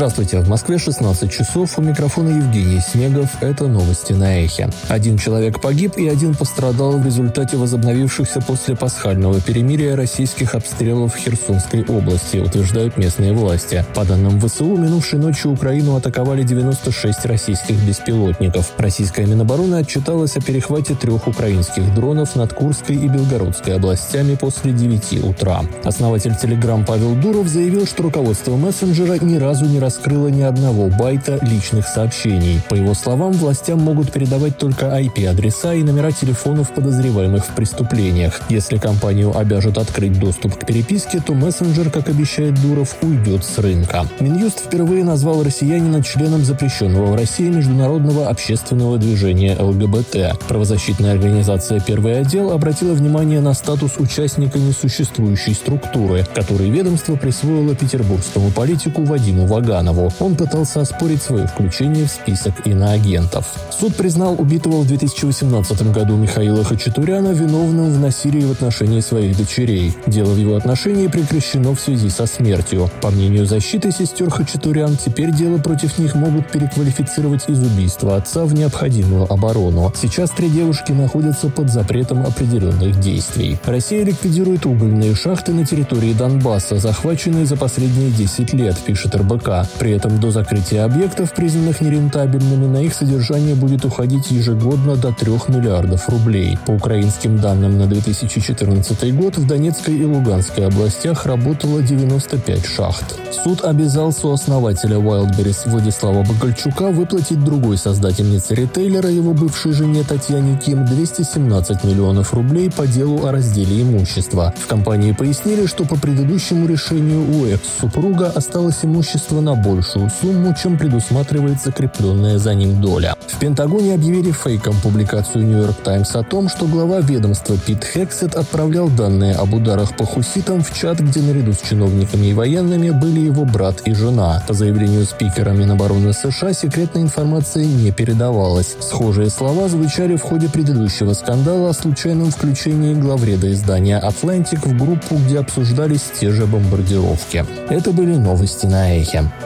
Здравствуйте, в Москве 16 часов, у микрофона Евгений Снегов, это новости на Эхе. 1 человек погиб и 1 пострадал в результате возобновившихся после пасхального перемирия российских обстрелов в Херсонской области, утверждают местные власти. По данным ВСУ, минувшей ночью Украину атаковали 96 российских беспилотников. Российская Минобороны отчиталась о перехвате 3 украинских дронов над Курской и Белгородской областями после 9 утра. Основатель Telegram Павел Дуров заявил, что руководство мессенджера ни разу не раскрыло ни одного байта личных сообщений. По его словам, властям могут передавать только IP-адреса и номера телефонов подозреваемых в преступлениях. Если компанию обяжут открыть доступ к переписке, то мессенджер, как обещает Дуров, уйдет с рынка. Минюст впервые назвал россиянина членом запрещенного в России международного общественного движения ЛГБТ. Правозащитная организация «Первый отдел» обратила внимание на статус участника несуществующей структуры, который ведомство присвоило петербургскому политику Вадиму Ваганову. Он пытался оспорить свое включение в список иноагентов. Суд признал убитого в 2018 году Михаила Хачатуряна виновным в насилии в отношении своих дочерей. Дело в его отношении прекращено в связи со смертью. По мнению защиты сестер Хачатурян, теперь дело против них могут переквалифицировать из убийства отца в необходимую оборону. Сейчас 3 девушки находятся под запретом определенных действий. Россия ликвидирует угольные шахты на территории Донбасса, захваченные за последние 10 лет, пишет РБК. При этом до закрытия объектов, признанных нерентабельными, на их содержание будет уходить ежегодно до 3 миллиардов рублей. По украинским данным, на 2014 год в Донецкой и Луганской областях работало 95 шахт. Суд обязал сооснователя Wildberries Владислава Богольчука выплатить другой создательнице ритейлера, его бывшей жене Татьяне Ким, 217 миллионов рублей по делу о разделе имущества. В компании пояснили, что по предыдущему решению у экс-супруга осталось имущество на большую сумму, чем предусматривает закрепленная за ним доля. В Пентагоне объявили фейком публикацию New York Times о том, что глава ведомства Пит Хексет отправлял данные об ударах по хуситам в чат, где наряду с чиновниками и военными были его брат и жена. По заявлению спикера Минобороны США, секретная информация не передавалась. Схожие слова звучали в ходе предыдущего скандала о случайном включении главреда издания «Атлантик» в группу, где обсуждались те же бомбардировки. Это были новости на Эхе.